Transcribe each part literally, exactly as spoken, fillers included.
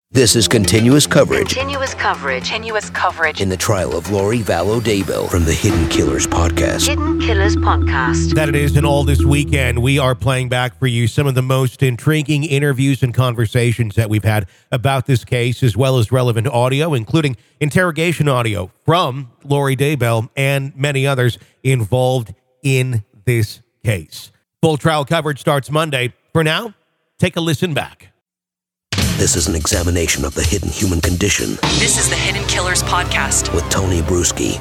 This is continuous coverage. Continuous coverage. Continuous coverage. In the trial of Lori Vallow Daybell from the Hidden Killers podcast. Hidden Killers podcast. That it is, and all this weekend, we are playing back for you some of the most intriguing interviews and conversations that we've had about this case, as well as relevant audio, including interrogation audio from Lori Daybell and many others involved in this case. Full trial coverage starts Monday. For now, take a listen back. This is an examination of the hidden human condition. This is the Hidden Killers podcast with Tony Bruschi.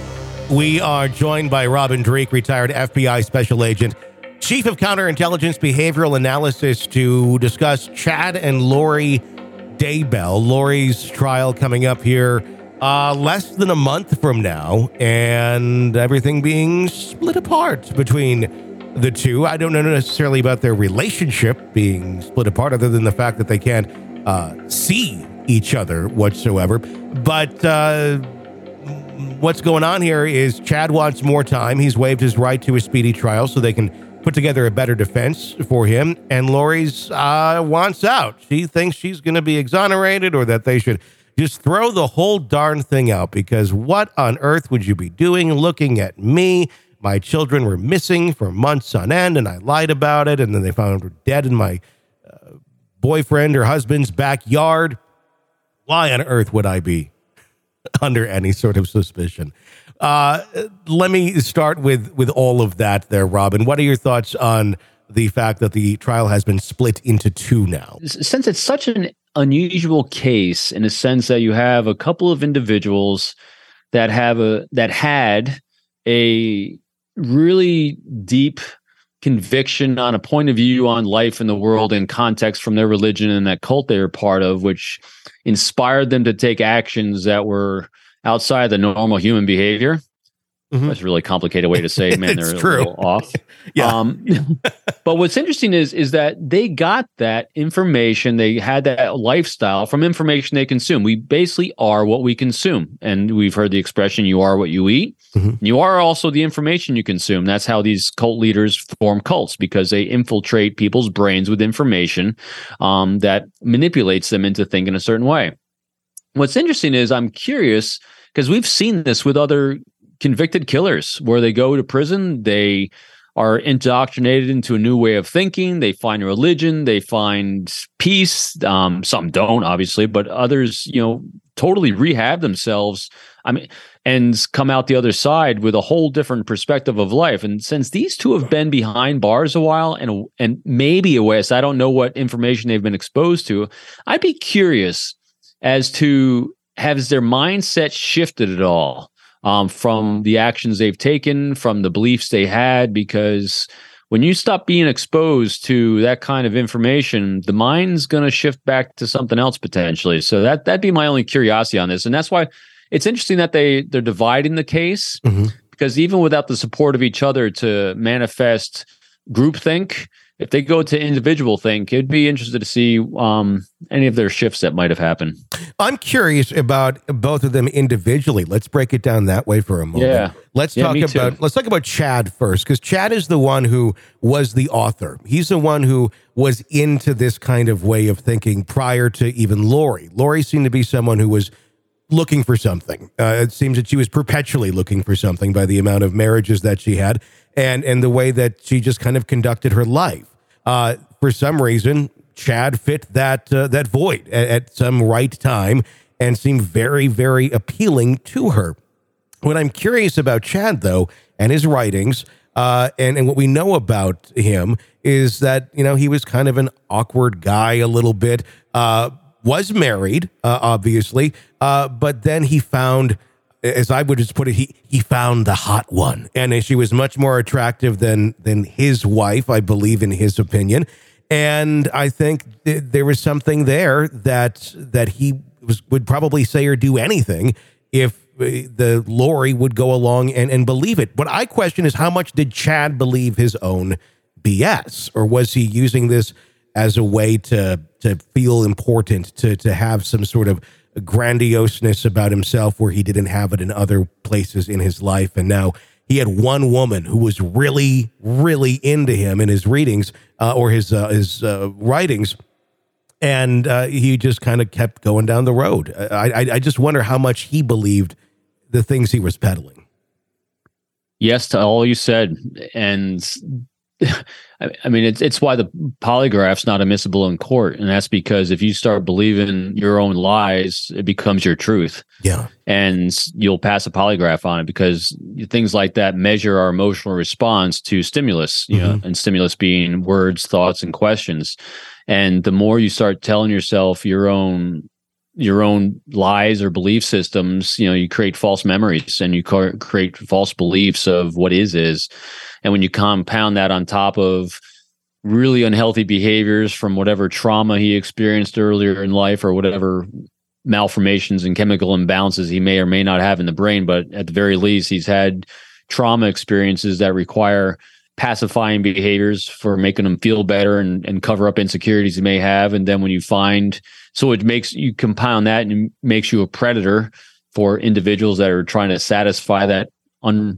We are joined by Robin Dreeke, retired F B I special agent, chief of counterintelligence behavioral analysis, to discuss Chad and Lori Daybell. Lori's trial coming up here uh, less than a month from now, and everything being split apart between the two. I don't know necessarily about their relationship being split apart, other than the fact that they can't uh, see each other whatsoever. But uh, what's going on here is Chad wants more time. He's waived his right to a speedy trial so they can put together a better defense for him. And Lori's uh, wants out. She thinks she's going to be exonerated, or that they should just throw the whole darn thing out, because what on earth would you be doing looking at me? My children were missing for months on end, and I lied about it, and then they found her dead in my uh, boyfriend or husband's backyard. Why on earth would I be under any sort of suspicion? Uh, let me start with, with all of that there, Robin. What are your thoughts on the fact that the trial has been split into two now? Since it's such an unusual case, in a sense that you have a couple of individuals that have a that had a really deep conviction on a point of view on life and the world in context from their religion and that cult they were part of, which inspired them to take actions that were outside the normal human behavior. Mm-hmm. That's a really complicated way to say, man, they're true. a little off. Yeah. Um, but what's interesting is, is that they got that information. They had that lifestyle from information they consume. We basically are what we consume. And we've heard the expression, you are what you eat. Mm-hmm. You are also the information you consume. That's how these cult leaders form cults, because they infiltrate people's brains with information um, that manipulates them into thinking a certain way. What's interesting is I'm curious, because we've seen this with other convicted killers, where they go to prison, they are indoctrinated into a new way of thinking, they find religion, they find peace. Um, some don't, obviously, but others, you know, totally rehab themselves. I mean, and come out the other side with a whole different perspective of life. And since these two have been behind bars a while, and and maybe a ways, I don't know what information they've been exposed to. I'd be curious as to, has their mindset shifted at all? Um, from the actions they've taken, from the beliefs they had, because when you stop being exposed to that kind of information, the mind's going to shift back to something else potentially. So that that'd be my only curiosity on this, and that's why it's interesting that they they're dividing the case, mm-hmm. because even without the support of each other to manifest groupthink, if they go to individual think, it'd be interesting to see um, any of their shifts that might have happened. I'm curious about both of them individually. Let's break it down that way for a moment. Yeah. Let's yeah, talk about too. let's talk about Chad first, because Chad is the one who was the author. He's the one who was into this kind of way of thinking prior to even Lori. Lori seemed to be someone who was looking for something. Uh, it seems that she was perpetually looking for something by the amount of marriages that she had, and and the way that she just kind of conducted her life. Uh, for some reason, Chad fit that uh, that void at, at some right time and seemed very, very appealing to her. What I'm curious about Chad, though, and his writings, uh, and, and what we know about him, is that, you know, he was kind of an awkward guy a little bit, uh, was married, uh, obviously, uh, but then he found, as I would just put it, he he found the hot one, and she was much more attractive than than his wife, I believe, in his opinion. And I think th- there was something there that that he was would probably say or do anything if the Lori would go along and, and believe it. What I question is, how much did Chad believe his own B S, or was he using this as a way to to feel important, to to have some sort of grandioseness about himself where he didn't have it in other places in his life? And now he had one woman who was really, really into him in his readings uh, or his uh, his uh, writings, And uh, he just kind of kept going down the road. I, I, I just wonder how much he believed the things he was peddling. Yes to all you said. And I mean, it's it's why the polygraph's not admissible in court. And that's because if you start believing your own lies, it becomes your truth. Yeah. And you'll pass a polygraph on it because things like that measure our emotional response to stimulus, you mm-hmm. know, and stimulus being words, thoughts, and questions. And the more you start telling yourself your own your own lies or belief systems, you know, you create false memories and you co- create false beliefs of what is is. And when you compound that on top of really unhealthy behaviors from whatever trauma he experienced earlier in life or whatever malformations and chemical imbalances he may or may not have in the brain, but at the very least, he's had trauma experiences that require pacifying behaviors for making him feel better and, and cover up insecurities he may have. And then when you find, so it makes you compound that and it makes you a predator for individuals that are trying to satisfy that un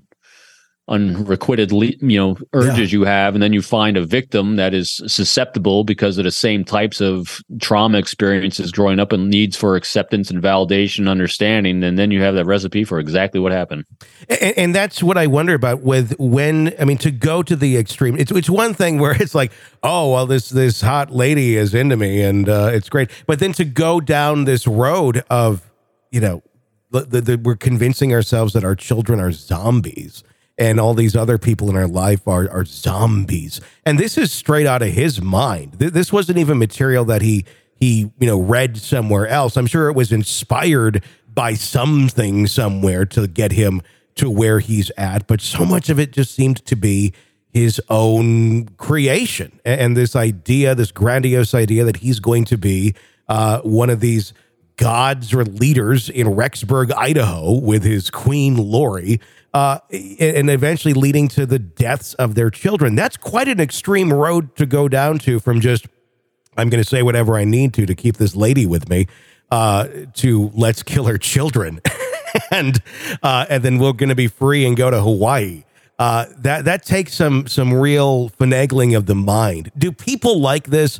unrequited, you know, urges yeah. you have, and then you find a victim that is susceptible because of the same types of trauma experiences growing up and needs for acceptance and validation, understanding, and then you have that recipe for exactly what happened. And, and that's what I wonder about with when, I mean, to go to the extreme, it's it's one thing where it's like, oh, well, this this hot lady is into me and uh, it's great, but then to go down this road of, you know, the, the, the, we're convincing ourselves that our children are zombies. And all these other people in our life are are zombies. And this is straight out of his mind. This wasn't even material that he he you know read somewhere else. I'm sure it was inspired by something somewhere to get him to where he's at. But so much of it just seemed to be his own creation. And this idea, this grandiose idea that he's going to be uh, one of these gods or leaders in Rexburg, Idaho, with his queen Lori. Uh, and eventually leading to the deaths of their children. That's quite an extreme road to go down to, from just, I'm going to say whatever I need to to keep this lady with me, uh, to let's kill her children. and uh, and then we're going to be free and go to Hawaii. Uh, that that takes some some real finagling of the mind. Do people like this?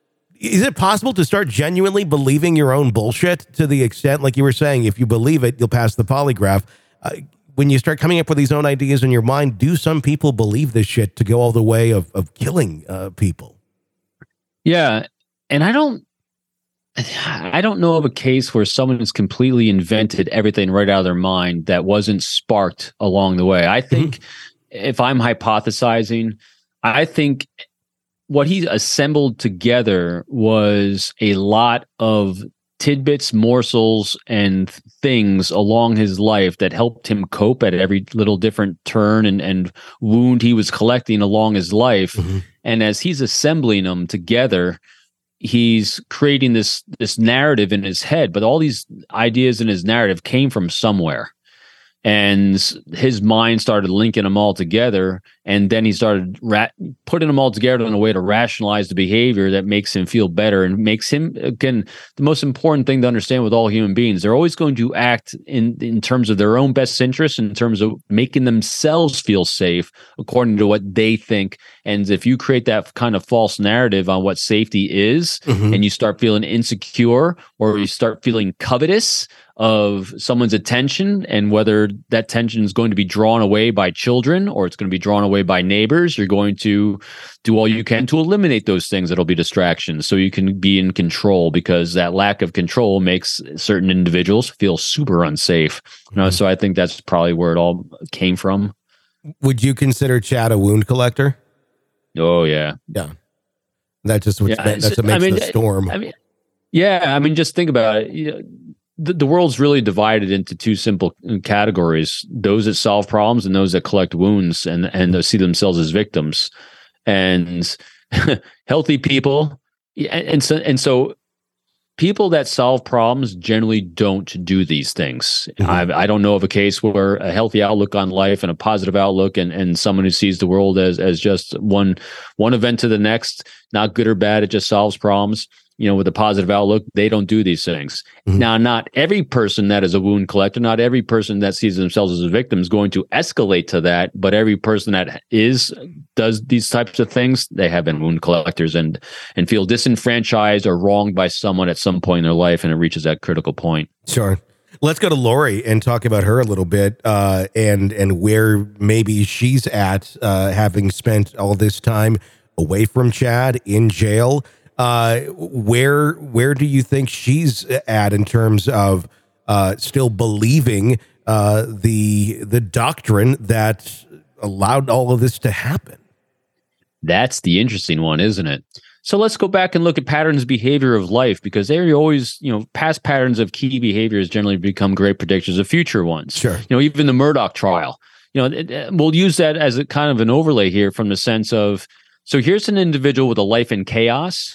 Is it possible to start genuinely believing your own bullshit to the extent, like you were saying, if you believe it, you'll pass the polygraph? Uh, when you start coming up with these own ideas in your mind, do some people believe this shit to go all the way of, of killing uh, people? Yeah. And I don't, I don't know of a case where someone has completely invented everything right out of their mind that wasn't sparked along the way. I think mm-hmm. if I'm hypothesizing, I think what he assembled together was a lot of tidbits, morsels, and things along his life that helped him cope at every little different turn and, and wound he was collecting along his life. Mm-hmm. And as he's assembling them together, he's creating this this narrative in his head. But all these ideas in his narrative came from somewhere. And his mind started linking them all together. And then he started ra- putting them all together in a way to rationalize the behavior that makes him feel better and makes him, again, the most important thing to understand with all human beings, they're always going to act in, in terms of their own best interest, in terms of making themselves feel safe according to what they think. And if you create that kind of false narrative on what safety is, mm-hmm. and you start feeling insecure or you start feeling covetous of someone's attention, and whether that attention is going to be drawn away by children or it's going to be drawn away by neighbors, you're going to do all you can to eliminate those things that'll be distractions so you can be in control, because that lack of control makes certain individuals feel super unsafe. Mm-hmm. You know, so I think that's probably where it all came from. Would you consider Chad a wound collector? Oh, yeah. Yeah. That just yeah, that, that's what makes I mean, the storm. I mean, yeah, I mean, just think about it. You know, The, the world's really divided into two simple categories: those that solve problems and those that collect wounds and and see themselves as victims. And healthy people, and so and so, people that solve problems generally don't do these things. Mm-hmm. I, I don't know of a case where a healthy outlook on life and a positive outlook, and and someone who sees the world as as just one one event to the next, not good or bad, it just solves problems. you know, with a positive outlook, they don't do these things. Mm-hmm. Now, not every person that is a wound collector, not every person that sees themselves as a victim is going to escalate to that, but every person that is does these types of things, they have been wound collectors and and feel disenfranchised or wronged by someone at some point in their life, and it reaches that critical point. Sure. Let's go to Lori and talk about her a little bit, uh, and and where maybe she's at, uh, having spent all this time away from Chad in jail. Uh, where where do you think she's at in terms of uh, still believing uh, the the doctrine that allowed all of this to happen? That's the interesting one, isn't it? So let's go back and look at patterns of behavior of life, because they always, you know, past patterns of key behaviors generally become great predictors of future ones. Sure. You know, even the Murdoch trial, you know, it, it, we'll use that as a kind of an overlay here from the sense of, so here's an individual with a life in chaos.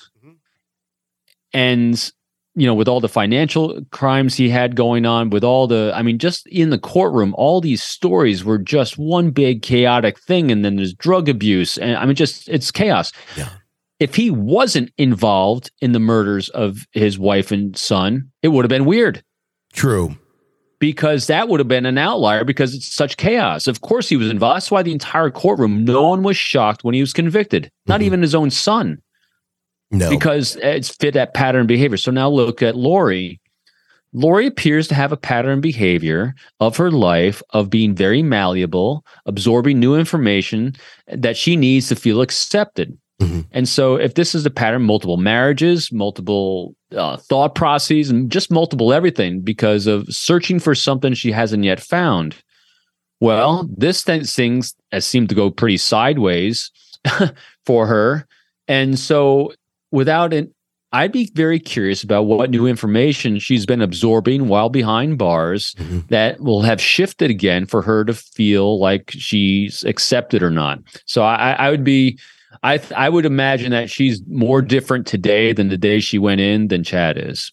And, you know, with all the financial crimes he had going on, with all the, I mean, just in the courtroom, all these stories were just one big chaotic thing. And then there's drug abuse. And I mean, just, it's chaos. Yeah. If he wasn't involved in the murders of his wife and son, it would have been weird. True. Because that would have been an outlier because it's such chaos. Of course he was involved. That's why the entire courtroom, no one was shocked when he was convicted. Not mm-hmm. even his own son. No. Because it's fit that pattern behavior. So now look at Lori. Lori appears to have a pattern behavior of her life of being very malleable, absorbing new information that she needs to feel accepted. Mm-hmm. And so if this is a pattern, multiple marriages, multiple uh, thought processes, and just multiple everything because of searching for something she hasn't yet found. Well, this thing, things has seemed to go pretty sideways for her. And so without it, I'd be very curious about what new information she's been absorbing while behind bars mm-hmm. that will have shifted again for her to feel like she's accepted or not. So I, I would be, I I would imagine that she's more different today than the day she went in than Chad is.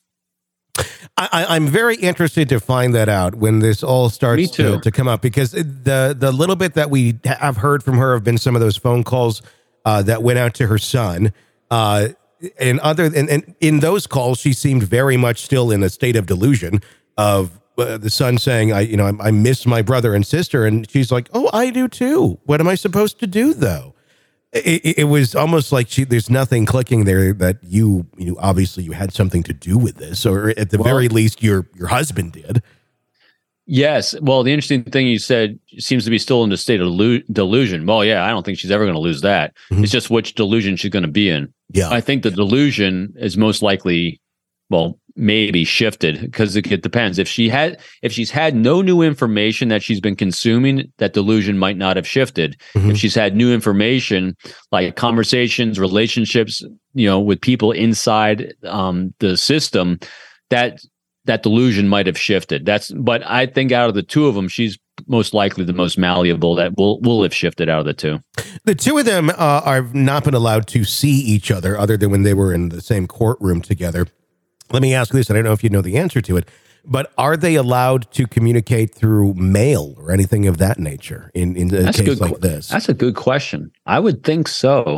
I, I'm very interested to find that out when this all starts to, to come up, because the the little bit that we have heard from her have been some of those phone calls uh, that went out to her son. Uh, and other and, and in those calls, she seemed very much still in a state of delusion of uh, the son saying, I, you know, I, I miss my brother and sister. And she's like, oh, I do too. What am I supposed to do, though? It, it was almost like she, there's nothing clicking there that you, you know, obviously you had something to do with this, or at the well, very least your, your husband did. Yes. Well, the interesting thing you said seems to be still in the state of lu- delusion. Well, yeah, I don't think she's ever going to lose that. Mm-hmm. It's just which delusion she's going to be in. Yeah. I think the delusion is most likely, well, maybe shifted, because it, it depends. If she had, if she's had no new information that she's been consuming, that delusion might not have shifted. Mm-hmm. If she's had new information, like conversations, relationships, you know, with people inside um, the system, that that delusion might have shifted. That's, but I think out of the two of them, she's most likely the most malleable that will will have shifted out of the two. The two of them uh, are not been allowed to see each other other than when they were in the same courtroom together. Let me ask this. I don't know if you know the answer to it, but are they allowed to communicate through mail or anything of that nature in, in a that's case a good, like this? That's a good question. I would think so.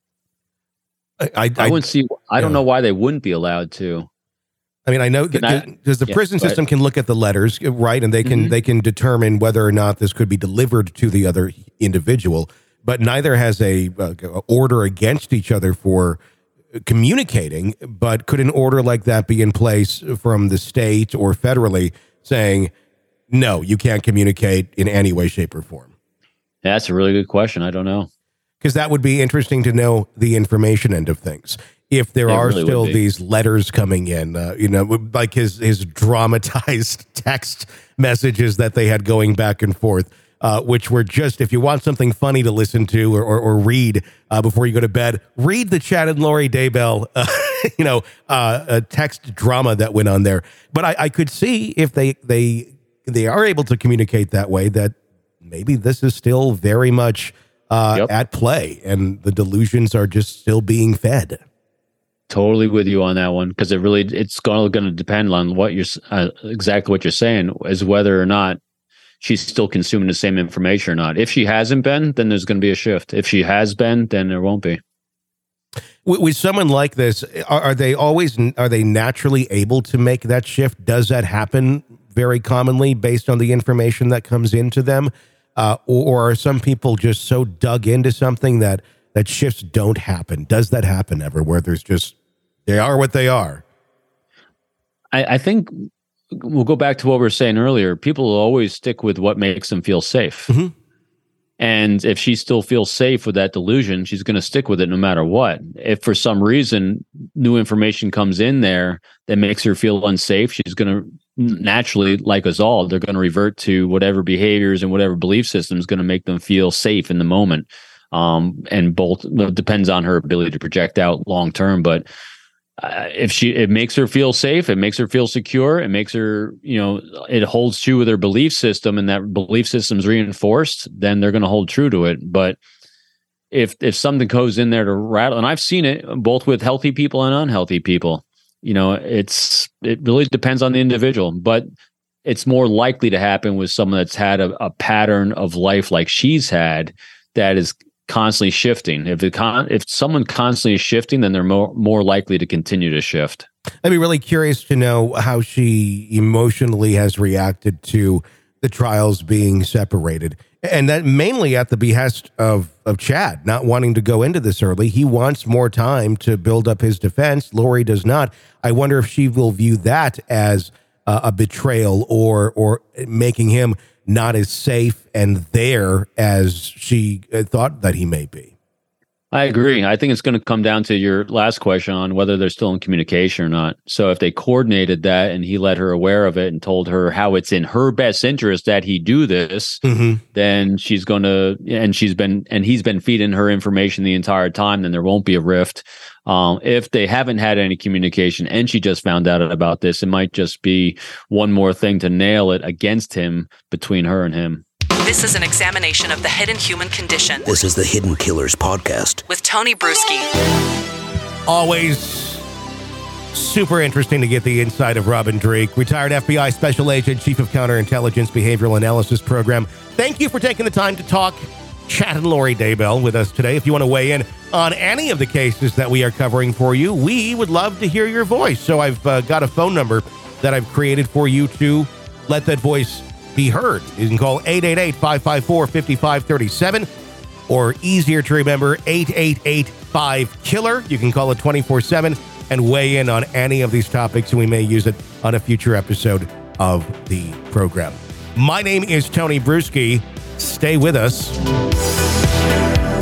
I, I, I wouldn't see. I don't yeah. know why they wouldn't be allowed to. I mean, I know because the yeah, prison system can look at the letters, right, and they can mm-hmm. they can determine whether or not this could be delivered to the other individual. But neither has a, a order against each other for communicating. But could an order like that be in place from the state or federally saying, no, you can't communicate in any way, shape, or form? Yeah, that's a really good question. I don't know. Because that would be interesting to know the information end of things. If there it are really still these letters coming in, uh, you know, like his his dramatized text messages that they had going back and forth, uh, which were just, if you want something funny to listen to or, or, or read uh, before you go to bed, read the Chad and Lori Daybell, uh, you know, uh, a text drama that went on there. But I, I could see if they they they are able to communicate that way, that maybe this is still very much uh, yep. at play, and the delusions are just still being fed. Totally with you on that one, because it really it's going to depend on what you're uh, exactly what you're saying, is whether or not she's still consuming the same information or not. If she hasn't been, then there's going to be a shift. If she has been, then there won't be. With, with someone like this, are, are they always, are they naturally able to make that shift? Does that happen very commonly based on the information that comes into them? Uh, or, or are some people just so dug into something that, that shifts don't happen? Does that happen ever where there's just, they are what they are? I, I think we'll go back to what we were saying earlier. People will always stick with what makes them feel safe. Mm-hmm. And if she still feels safe with that delusion, she's going to stick with it no matter what. If for some reason new information comes in there that makes her feel unsafe, she's going to naturally, like us all, they're going to revert to whatever behaviors and whatever belief system is going to make them feel safe in the moment. Um, and both well, it depends on her ability to project out long term. But uh, if she, it makes her feel safe, it makes her feel secure, it makes her, you know, it holds true with her belief system, and that belief system's reinforced, then they're going to hold true to it. But if if something goes in there to rattle, and I've seen it both with healthy people and unhealthy people, you know, it's it really depends on the individual, but it's more likely to happen with someone that's had a, a pattern of life like she's had that is constantly shifting. If it con- if someone constantly is shifting, then they're more more likely to continue to shift. I'd be really curious to know how she emotionally has reacted to the trials being separated, and that mainly at the behest of of Chad not wanting to go into this early. He wants more time to build up his defense. Lori does not. I wonder if she will view that as uh, a betrayal or or making him not as safe and there as she thought that he may be. I agree. I think it's going to come down to your last question on whether they're still in communication or not. So if they coordinated that and he let her aware of it and told her how it's in her best interest that he do this, mm-hmm. then she's going to, and she's been, and he's been feeding her information the entire time, then there won't be a rift. Um, if they haven't had any communication and she just found out about this, it might just be one more thing to nail it against him between her and him. This is an examination of the hidden human condition. This is the Hidden Killers podcast with Tony Brueski. Always super interesting to get the inside of Robin Dreeke, retired F B I Special Agent, Chief of Counterintelligence Behavioral Analysis Program. Thank you for taking the time to talk Chad and Lori Daybell with us today. If you want to weigh in on any of the cases that we are covering for you, we would love to hear your voice. So I've uh, got a phone number that I've created for you to let that voice be heard. You can call eight eight eight, five five four, five five three seven, or easier to remember, eight eight eight, five, killer. You can call it twenty-four seven and weigh in on any of these topics, and we may use it on a future episode of the program. My name is Tony Brueski. Stay with us.